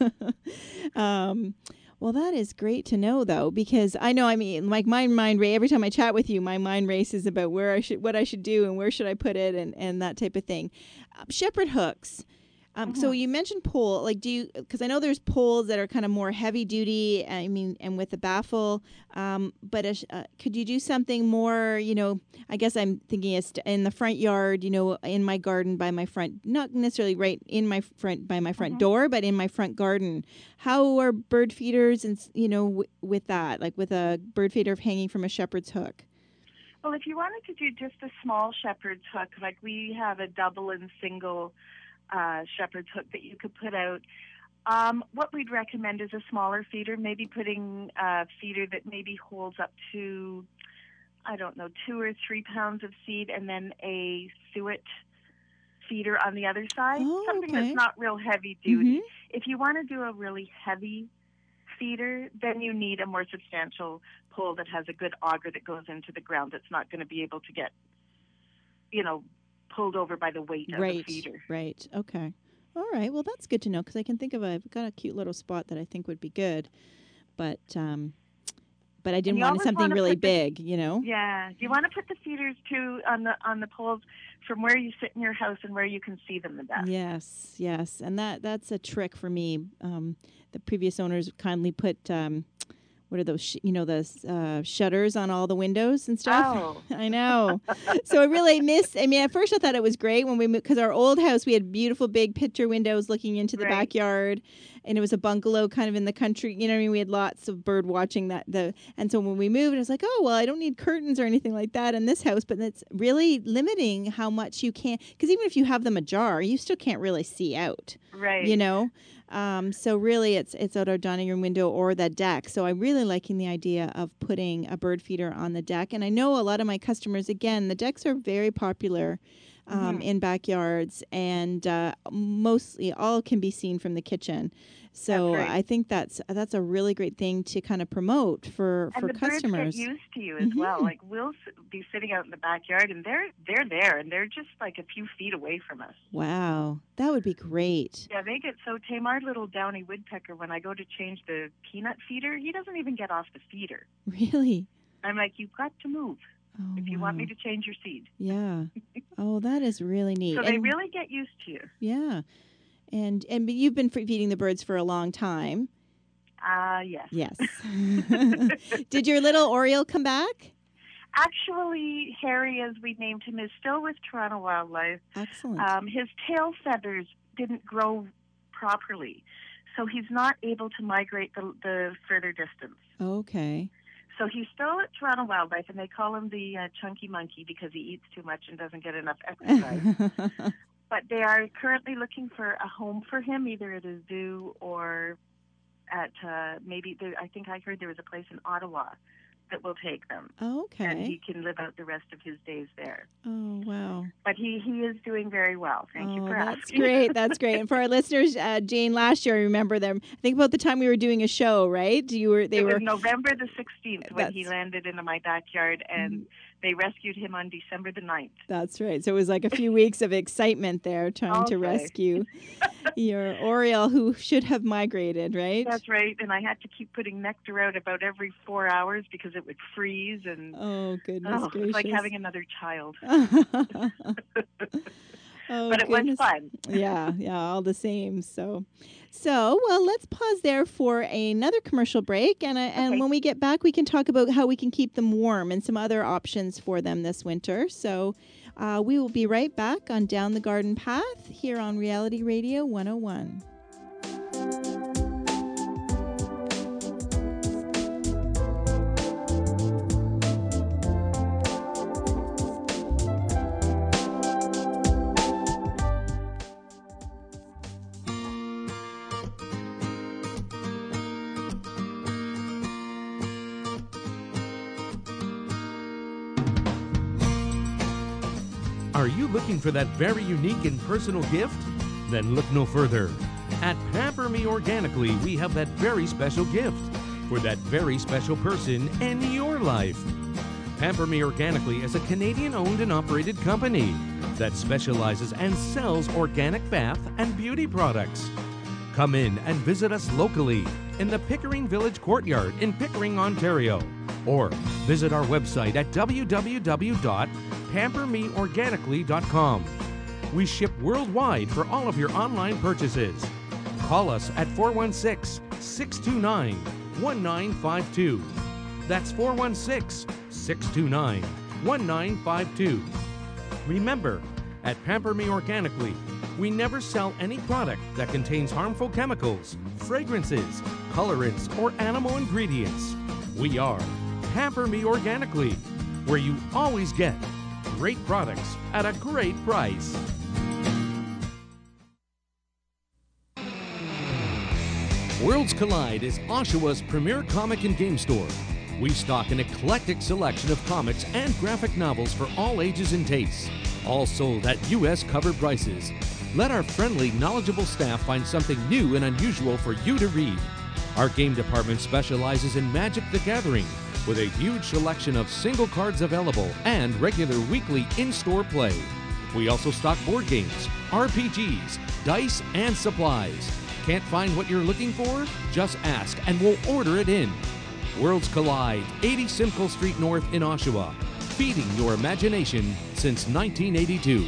um, Well, that is great to know, though, because I know, I mean, like my mind race, every time I chat with you, my mind races about where I should, what I should do and where should I put it and, and that type of thing. Um, shepherd hooks. Um, Mm-hmm. So you mentioned pole, like do you, because I know there's poles that are kind of more heavy duty, I mean, and with a baffle, um, but a, sh- uh, could you do something more, you know, I guess I'm thinking is in the front yard, you know, in my garden by my front, not necessarily right in my front, by my front Mhm. door, but in my front garden. How are bird feeders and, s- you know, w- with that, like with a bird feeder hanging from a shepherd's hook? Well, if you wanted to do just a small shepherd's hook, like we have a double and single uh, shepherd's hook that you could put out, um, what we'd recommend is a smaller feeder, maybe putting a feeder that maybe holds up to, I don't know, two or three pounds of seed, and then a suet feeder on the other side, Oh, something okay. that's not real heavy duty. If you want to do a really heavy feeder, then you need a more substantial pole that has a good auger that goes into the ground that's not going to be able to get, you know, pulled over by the weight of Right, the feeder. right. Okay. All right. Well, that's good to know because I can think of a, I've got a cute little spot that I think would be good, but um, but I didn't you want always something wanna really put the- big, you know. Yeah, you want to put the feeders too on the on the poles from where you sit in your house and where you can see them the best. Yes, yes, and that that's a trick for me. Um, the previous owners kindly put. Um, what are those, sh- you know, the uh, shutters on all the windows and stuff? Oh. I know. So I really miss, I mean, at first I thought it was great when we moved, because our old house, we had beautiful big picture windows looking into the Right. backyard, and it was a bungalow kind of in the country. You know what I mean? We had lots of bird watching that. The And so when we moved, I was like, oh, well, I don't need curtains or anything like that in this house, but that's really limiting how much you can, because even if you have them ajar, you still can't really see out. Right. You know? Um, so really, it's it's out our dining room window or the deck. So I'm really liking the idea of putting a bird feeder on the deck. And I know a lot of my customers, again, the decks are very popular um, Mhm. in backyards, and uh, mostly all can be seen from the kitchen. So That's right. I think that's that's a really great thing to kind of promote for And for the customers. birds get used to you as well. Mhm. Like we'll s- be sitting out in the backyard, and they're they're there, and they're just like a few feet away from us. Wow, that would be great. Yeah, they get so tame. Our little downy woodpecker, when I go to change the peanut feeder, he doesn't even get off the feeder. Really? I'm like, you've got to move Oh, if you want me wow. to change your seed. Yeah. Oh, that is really neat. So they And- really get used to you. Yeah. And and but you've been f- feeding the birds for a long time. Uh, yes. Yes. Did your little Oriole come back? Actually, Harry, as we named him, is still with Toronto Wildlife. Excellent. Um, his tail feathers didn't grow properly, so he's not able to migrate the, the further distance. Okay. So he's still at Toronto Wildlife, and they call him the uh, chunky monkey because he eats too much and doesn't get enough exercise. But they are currently looking for a home for him, either at a zoo or at uh, maybe, there, I think I heard there was a place in Ottawa that will take them. Okay. And he can live out the rest of his days there. Oh, wow. But he, he is doing very well. Thank oh, you for that's asking. great. That's great. And for our listeners, uh, Jane, last year, I remember them. I think about the time we were doing a show, right? You were, they it were. was November the sixteenth when he That's- landed into my backyard, and they rescued him on December the ninth. That's right. So it was like a few weeks of excitement there trying to Okay. rescue your Oriole who should have migrated, right? That's right, and I had to keep putting nectar out about every four hours because it would freeze, and Oh, goodness oh, gracious. it's like having another child. oh, But it was goodness. fun. yeah, yeah, all the same. So, so well, let's pause there for another commercial break, and uh, and Okay. when we get back, we can talk about how we can keep them warm and some other options for them this winter. So, uh, we will be right back on Down the Garden Path here on Reality Radio one oh one. Are you looking for that very unique and personal gift? Then look no further. At Pamper Me Organically, we have that very special gift for that very special person in your life. Pamper Me Organically is a Canadian-owned and operated company that specializes and sells organic bath and beauty products. Come in and visit us locally in the Pickering Village Courtyard in Pickering, Ontario, or visit our website at w w w dot pamper me organically dot com. We ship worldwide for all of your online purchases. Call us at four one six, six two nine, one nine five two. That's four one six, six two nine, one nine five two. Remember, at Pamper Me Organically, we never sell any product that contains harmful chemicals, fragrances, colorants, or animal ingredients. We are Pamper Me Organically, where you always get great products at a great price. Worlds Collide is Oshawa's premier comic and game store. We stock an eclectic selection of comics and graphic novels for all ages and tastes, all sold at U S cover prices. Let our friendly, knowledgeable staff find something new and unusual for you to read. Our game department specializes in Magic the Gathering, with a huge selection of single cards available and regular weekly in-store play. We also stock board games, R P Gs, dice, and supplies. Can't find what you're looking for? Just ask and we'll order it in. Worlds Collide, eighty Simcoe Street North in Oshawa. Feeding your imagination since nineteen eighty-two.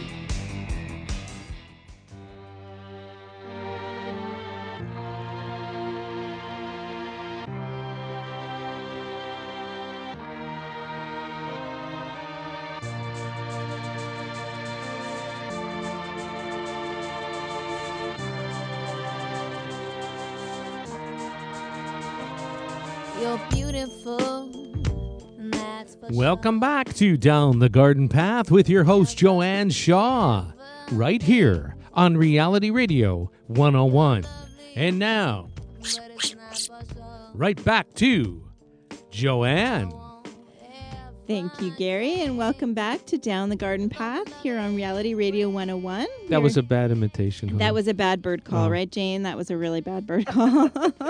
You're beautiful. and that's for Welcome back to Down the Garden Path with your host, Joanne Shaw, right here on Reality Radio one oh one. And now, sure, but it's not for sure. right back to Joanne. Thank you, Gary, and welcome back to Down the Garden Path here on Reality Radio one oh one. That was We're- a bad imitation. Huh? That was a bad bird call, Oh. right, Jane? That was a really bad bird call.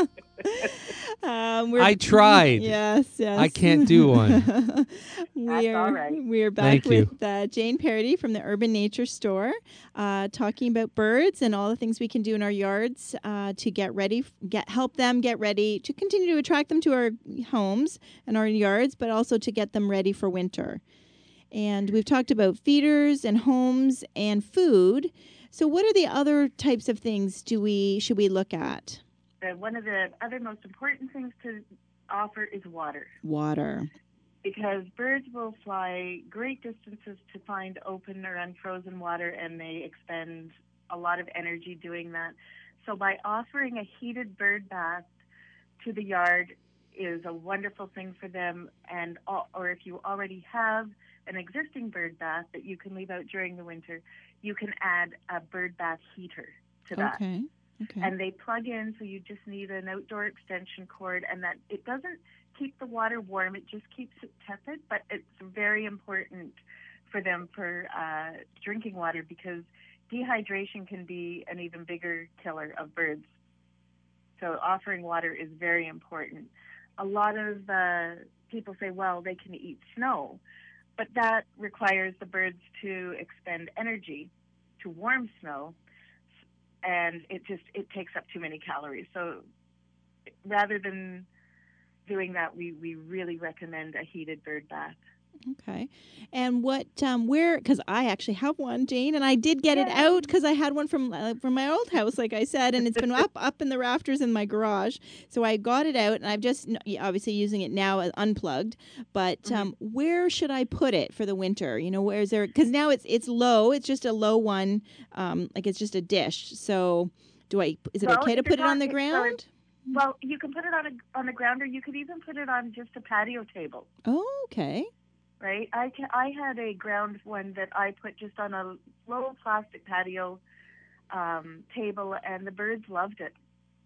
um, we're, I tried. Yes, yes. I can't do one. we That's are, all right. We are back Thank you. with uh, Jane Parody from the Urban Nature Store, uh, talking about birds and all the things we can do in our yards uh, to get ready, get help them get ready to continue to attract them to our homes and our yards, but also to get them ready for winter. And we've talked about feeders and homes and food. So what are the other types of things do we should we look at? Uh, one of the other most important things to offer is water, Water. because birds will fly great distances to find open or unfrozen water, and they expend a lot of energy doing that. So by offering a heated bird bath to the yard is a wonderful thing for them. And al- or if you already have an existing bird bath that you can leave out during the winter, you can add a bird bath heater to that. Okay. Okay. And they plug in, so you just need an outdoor extension cord, and that it doesn't keep the water warm, it just keeps it tepid, but it's very important for them for uh, drinking water, because dehydration can be an even bigger killer of birds. So offering water is very important. A lot of uh, people say, well, they can eat snow, but that requires the birds to expend energy to warm snow, and it just it takes up too many calories. So rather than doing that, we, we really recommend a heated bird bath. Okay. And what, um, where, because I actually have one, Jane, and I did get it Yay. out because I had one from uh, from my old house, like I said, and it's been up up in the rafters in my garage. So I got it out, and I've just n- obviously using it now as unplugged. But um, where should I put it for the winter? You know, where is there? Because now it's it's low. It's just a low one, um, like it's just a dish. So do I? Is it Well, okay to if you're put it on the talking- so ground? it's- Well, you can put it on a on the ground, or you could even put it on just a patio table. Oh, okay. Right? I can, I had a ground one that I put just on a little plastic patio um, table, and the birds loved it,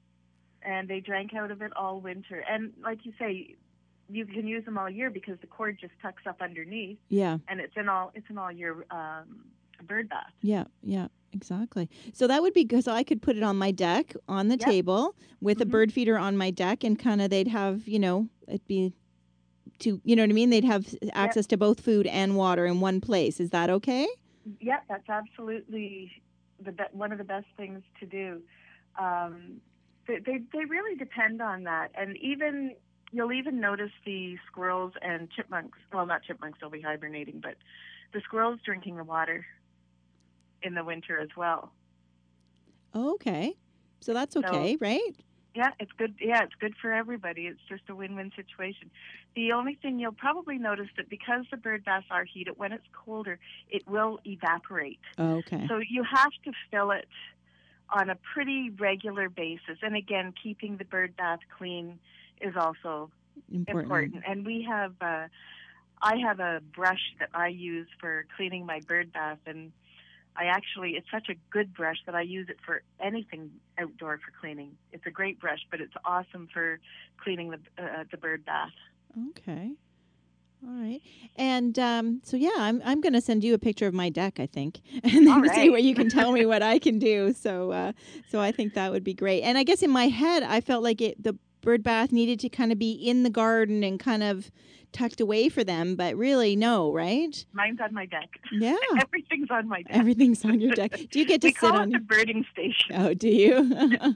and they drank out of it all winter. And like you say, you can use them all year because the cord just tucks up underneath, Yeah. and it's an all it's an all year um, bird bath. Yeah, yeah, exactly. So that would be good. So I could put it on my deck on the Yep. table with a Mhm. bird feeder on my deck, and kind of they'd have, you know, it'd be to, you know what I mean? They'd have access to both food and water in one place. Is that okay? Yeah, that's absolutely the be- one of the best things to do. Um, they, they they really depend on that, and even you'll even notice the squirrels and chipmunks. Well, not chipmunks; they'll be hibernating, but the squirrels drinking the water in the winter as well. Oh, okay. So that's So okay, right? yeah, it's good. Yeah, it's good for everybody. It's just a win-win situation. The only thing you'll probably notice that because the bird baths are heated, when it's colder, it will evaporate. Okay. So you have to fill it on a pretty regular basis. And again, keeping the bird bath clean is also Important. important. And we have, uh, I have a brush that I use for cleaning my bird bath, and I actually, it's such a good brush that I use it for anything outdoor for cleaning. It's a great brush, but it's awesome for cleaning the uh, the bird bath. Okay. All right. And um, so, yeah, I'm I'm going to send you a picture of my deck, I think, and then All see right. what you can tell me what I can do. So, uh, so I think that would be great. And I guess in my head, I felt like it the bird bath needed to kind of be in the garden and kind of tucked away for them, but really, no, right? Mine's on my deck. Yeah. Everything's on my deck. Everything's on your deck. Do you get to we sit call on it your... the birding station. Oh, do you?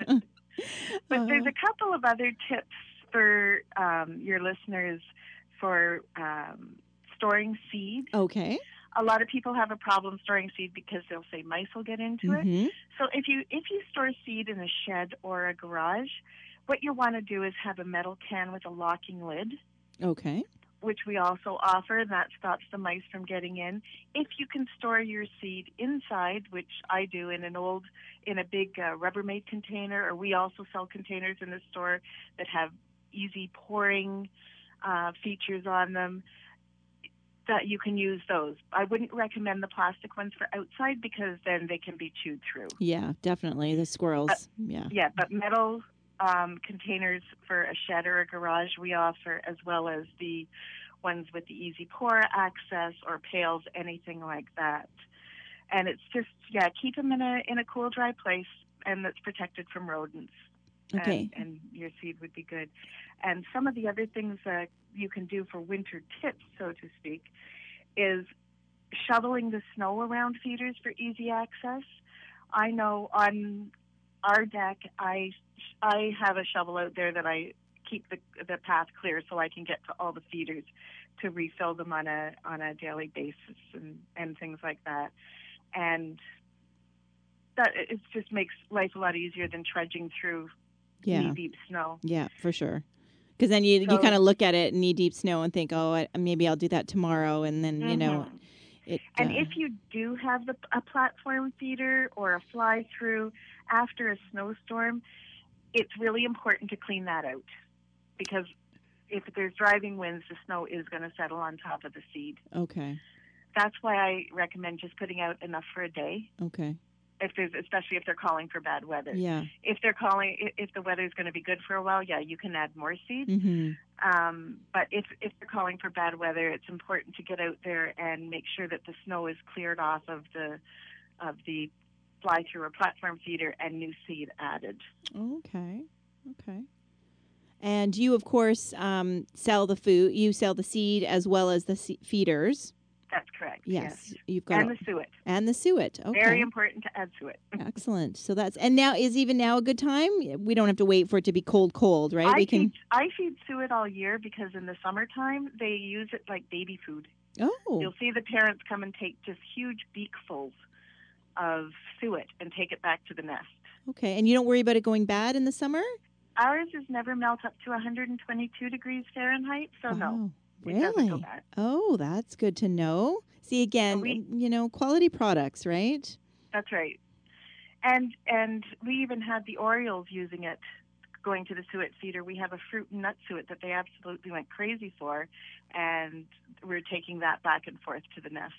But there's Uh, a couple of other tips for um, your listeners for um, storing seed. okay. A lot of people have a problem storing seed because they'll say mice will get into it. Mm-hmm. So if you if you store seed in a shed or a garage, what you want to do is have a metal can with a locking lid, Okay. which we also offer, and that stops the mice from getting in. If you can store your seed inside, which I do in an old, in a big uh, Rubbermaid container, or we also sell containers in the store that have easy pouring uh, features on them, that you can use those. I wouldn't recommend the plastic ones for outside because then they can be chewed through. Yeah, definitely. The squirrels. Uh, yeah. Yeah, but metal um, containers for a shed or a garage we offer, as well as the ones with the easy pour access or pails, anything like that. And it's just, yeah, keep them in a in a cool, dry place, and that's protected from rodents. Okay. And, and your seed would be good. And some of the other things that you can do for winter tips, so to speak, is shoveling the snow around feeders for easy access. I know on our deck, I I have a shovel out there that I keep the the path clear so I can get to all the feeders to refill them on a on a daily basis and and things like that. And that it just makes life a lot easier than trudging through Yeah. knee-deep snow. Yeah, for sure. Because then you you So- kind of look at it knee deep snow and think, oh, I, maybe I'll do that tomorrow, and then you know Mhm. it. And uh, if you do have the, a platform feeder or a fly through after a snowstorm, it's really important to clean that out, because if there's driving winds, the snow is going to settle on top of the seed. okay, That's why I recommend just putting out enough for a day, okay, if there's, especially if they're calling for bad weather. yeah, If they're calling, i- if the weather's going to be good for a while, yeah, you can add more seed. mm-hmm. Um, but if, if they're calling for bad weather, it's important to get out there and make sure that the snow is cleared off of the of the fly through or platform feeder and new seed added. Okay, okay. And you, of course, um, sell the food. You sell the seed as well as the se- feeders. That's correct. Yes, you've got And a- the suet. and the suet. Okay, Very important to add suet. excellent. So that's and now is even now a good time. We don't have to wait for it to be cold, cold, right? I we can. feed I feed suet all year because in the summertime they use it like baby food. Oh, You'll see the parents come and take just huge beakfuls of suet and take it back to the nest. okay. And you don't worry about it going bad in the summer? Ours has never melt up to one hundred twenty-two degrees Fahrenheit, so no, Wow. it doesn't go Really? bad. Oh, that's good to know. See, again, we- you know, quality products, right? That's right. And and we even had the Orioles using it, going to the suet feeder. We have a fruit and nut suet that they absolutely went crazy for, and we're taking that back and forth to the nest.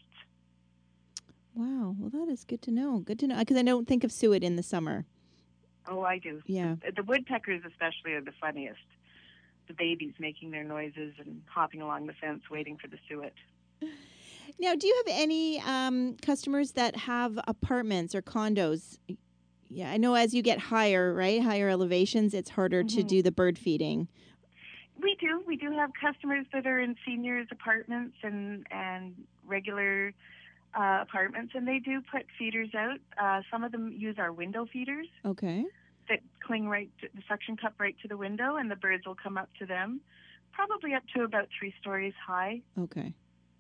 Wow. Well, that is good to know. Good to know. Because I don't think of suet in the summer. Oh, I do. Yeah. The, the woodpeckers especially are the funniest. The babies making their noises and hopping along the fence waiting for the suet. Now, do you have any um, customers that have apartments or condos? Yeah, I know as you get higher, right, higher elevations, it's harder to Mhm. do the bird feeding. We do. We do have customers that are in seniors apartments and and regular uh, apartments, and they do put feeders out. Uh, some of them use our window feeders Okay. that cling right to the suction cup right to the window, and the birds will come up to them, probably up to about three stories high. Okay.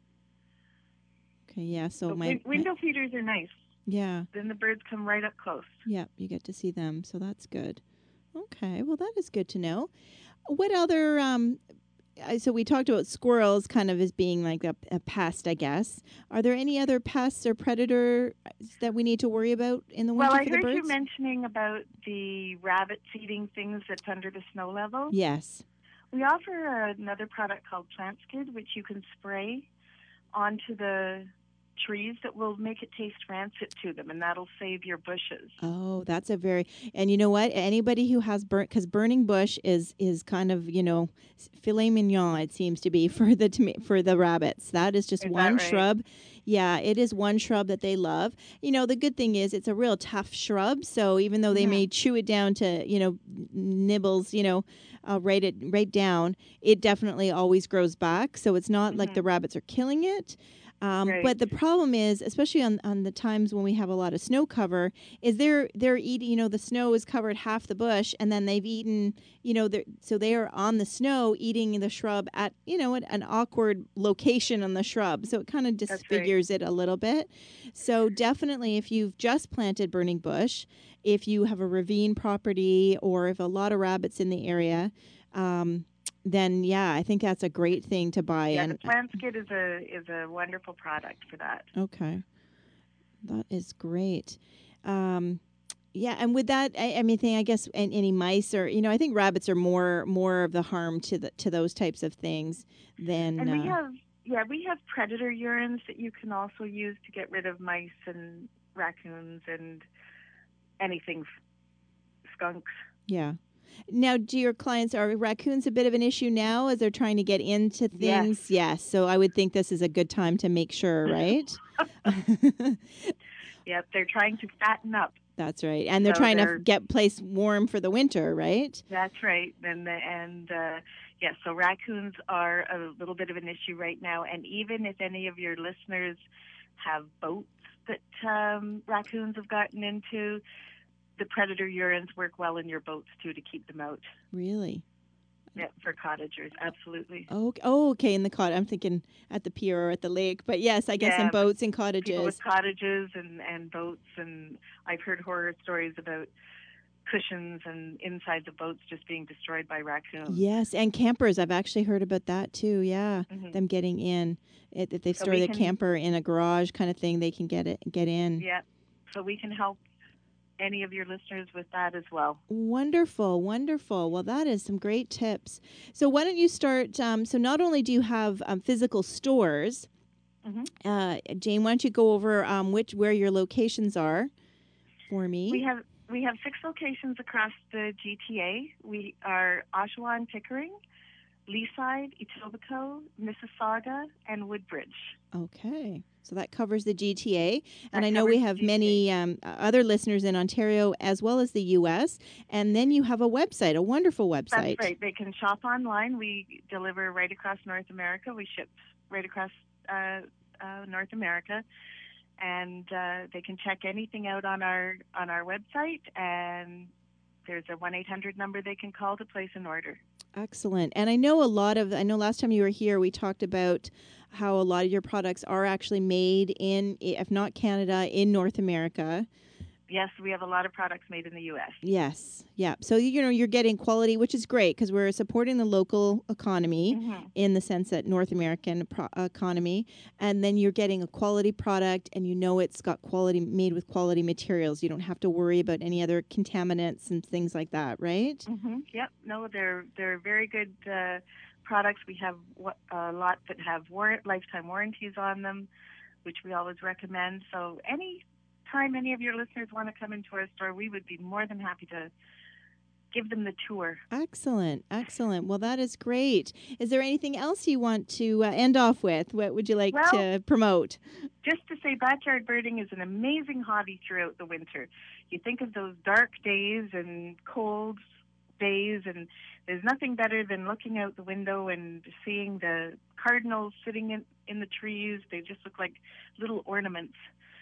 Okay, yeah, so But my, win- my window feeders are nice. yeah, Then the birds come right up close. yeah, you get to see them, so that's good. Okay, well that is good to know. What other um I- so we talked about squirrels kind of as being like a, a pest, I guess. Are there any other pests or predators that we need to worry about in the Well, winter I for the heard you birds? mentioning about the rabbits eating things that's under the snow level. Yes. We offer another product called Plant Skid, which you can spray onto the trees that will make it taste rancid to them, and that'll save your bushes. Oh, that's a very and you know what? Anybody who has burnt because burning bush is is kind of you know s- filet mignon. It seems to be for the toma- for the rabbits. That is just Is that one right? shrub. Yeah, it is one shrub that they love. You know, the good thing is it's a real tough shrub. So even though they Mhm. may chew it down to you know n- nibbles, you know, uh, write it right down, it definitely always grows back. So it's not like the Mhm. rabbits are killing it. Um, Right. But the problem is, especially on, on the times when we have a lot of snow cover, is they're they're eating. You know, the snow has covered half the bush, and then they've eaten. You know, they're, so they are on the snow eating the shrub at you know at an awkward location on the shrub. So it kind of That's right. disfigures it a little bit. So definitely, if you've just planted burning bush, if you have a ravine property, or if a lot of rabbits in the area. Um, then yeah, I think that's a great thing to buy. Yeah, And the Plant Skid is a is a wonderful product for that. okay. That is great. Um, yeah, and with that, I, I mean, thing I guess an- any mice or you know, I think rabbits are more more of the harm to the to those types of things than. And we Uh, have yeah, we have predator urines that you can also use to get rid of mice and raccoons and anything f- skunks. yeah. Now, do your clients are raccoons a bit of an issue now as they're trying to get into Yes. things? Yes. So I would think this is a good time to make sure, right? Yep, they're trying to fatten up. That's right, and they're So trying to they're f- get place warm for the winter, right? That's right. And the, and uh, yes, so raccoons are a little bit of an issue right now. And even if any of your listeners have boats that um, raccoons have gotten into, the predator urines work well in your boats too to keep them out. Really? Yeah, for cottagers, absolutely. Oh, oh, okay. In the cottage, I'm thinking at the pier or at the lake, but yes, I guess in Yeah, but boats and people cottages. with cottages and, and boats, and I've heard horror stories about cushions and insides of boats just being destroyed by raccoons. Yes, and campers. I've actually heard about that too. Yeah, Mhm. them getting in. If if they've So stored we their can- camper in a garage kind of thing, they can get it get in. Yeah, so we can help any of your listeners with that as well. Wonderful, wonderful. Well, that is some great tips. So why don't you start? Um, so not only do you have um, physical stores, Mhm. uh, Jane, why don't you go over um, which where your locations are for me? We have we have six locations across the G T A. We are Oshawa and Pickering, Leaside, Etobicoke, Mississauga, and Woodbridge. Okay. So that covers the G T A. And That I know we covers the have G T A. many um, uh, other listeners in Ontario as well as the U S. And then you have a website, a wonderful website. That's right. They can shop online. We deliver right across North America. We ship right across uh, uh, North America, and uh, they can check anything out on our on our website. And there's a one eight hundred number they can call to place an order. Excellent. And I know a lot of, I know last time you were here, we talked about how a lot of your products are actually made in, if not Canada, in North America. Yes, we have a lot of products made in the U S. Yes. Yeah. So, you know, you're getting quality, which is great because we're supporting the local economy Mhm. in the sense that North American pro- economy. And then you're getting a quality product and you know it's got quality, made with quality materials. You don't have to worry about any other contaminants and things like that, right? Mm-hmm. Yep. No, they're they're very good uh, products. We have wa- a lot that have war- lifetime warranties on them, which we always recommend. So any time any of your listeners want to come into our store, we would be more than happy to give them the tour. Excellent, excellent. Well, that is great. Is there anything else you want to uh, end off with? What would you like Well, to promote? Just to say, backyard birding is an amazing hobby throughout the winter. You think of those dark days and cold days, and there's nothing better than looking out the window and seeing the cardinals sitting in, in the trees. They just look like little ornaments,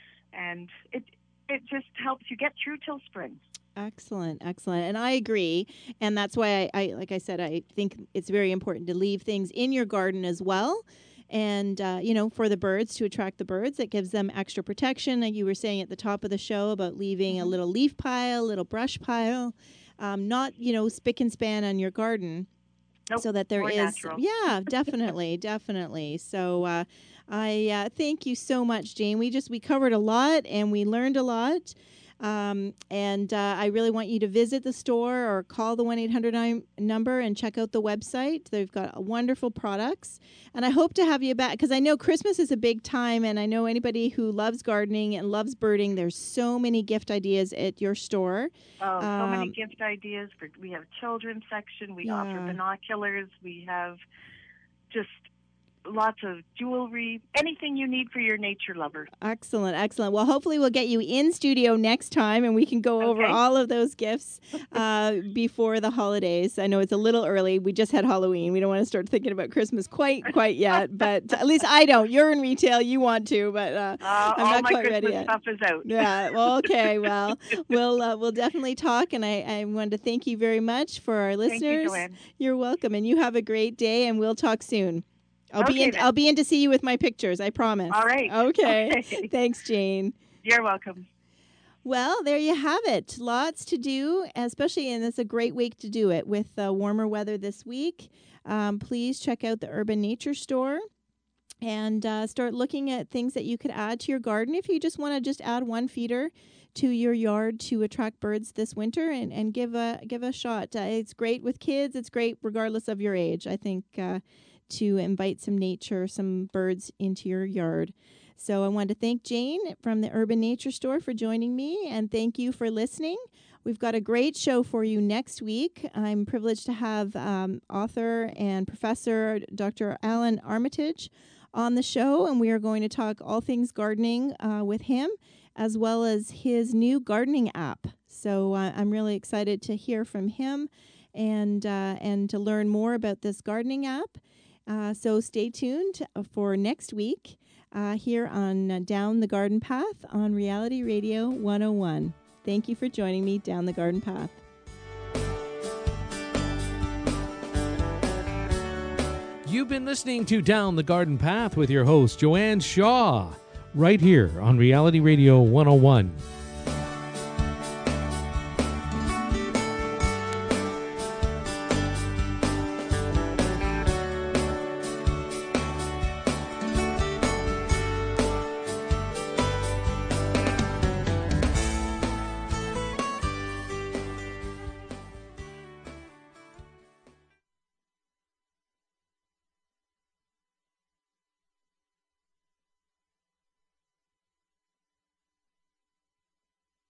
and it it just helps you get through till spring. Excellent, excellent. And I agree. And that's why I, I like I said, I think it's very important to leave things in your garden as well. And, uh, you know, for the birds, to attract the birds, it gives them extra protection. Like you were saying at the top of the show about leaving Mm-hmm. a little leaf pile, little brush pile, um, not, you know, spick and span on your garden. Nope, So that there more is, natural. yeah, definitely, definitely. So uh, I uh, thank you so much, Jane. We just, we covered a lot and we learned a lot. Um, and uh, I really want you to visit the store or call the one eight hundred number and check out the website. They've got wonderful products. And I hope to have you back because I know Christmas is a big time. And I know anybody who loves gardening and loves birding, there's so many gift ideas at your store. Oh, so many Um, gift ideas. For we have children's section. We Yeah. offer binoculars. We have just lots of jewelry. Anything you need for your nature lover. Excellent, excellent. Well, hopefully we'll get you in studio next time and we can go over Okay. all of those gifts uh, before the holidays. I know it's a little early. We just had Halloween. We don't want to start thinking about Christmas quite quite yet, but at least I don't. You're in retail. You want to, but uh, Uh, I'm all not my quite Christmas ready yet. stuff is out. Yeah. Well, okay. Well, we'll uh, we'll definitely talk, and I, I wanted to thank you very much for our Thank you, listeners. Joanne. You're welcome, and you have a great day, and we'll talk soon. I'll be Okay, in. then. I'll be in to see you with my pictures. I promise. All right. Okay. Okay. Thanks, Jane. You're welcome. Well, there you have it. Lots to do, especially, and it's a great week to do it with uh, warmer weather this week. Um, please check out the Urban Nature Store and uh, start looking at things that you could add to your garden if you just want to just add one feeder to your yard to attract birds this winter and, and give a give a shot. Uh, it's great with kids. It's great regardless of your age. I think uh, to invite some nature, some birds into your yard. So I want to thank Jane from the Urban Nature Store for joining me, and thank you for listening. We've got a great show for you next week. I'm privileged to have um, author and professor Doctor Alan Armitage on the show, and we are going to talk all things gardening uh, with him, as well as his new gardening app. So uh, I'm really excited to hear from him and uh, and to learn more about this gardening app. Uh, so stay tuned for next week uh, here on uh, Down the Garden Path on Reality Radio one oh one. Thank you for joining me down the garden path. You've been listening to Down the Garden Path with your host, Joanne Shaw, right here on Reality Radio one oh one.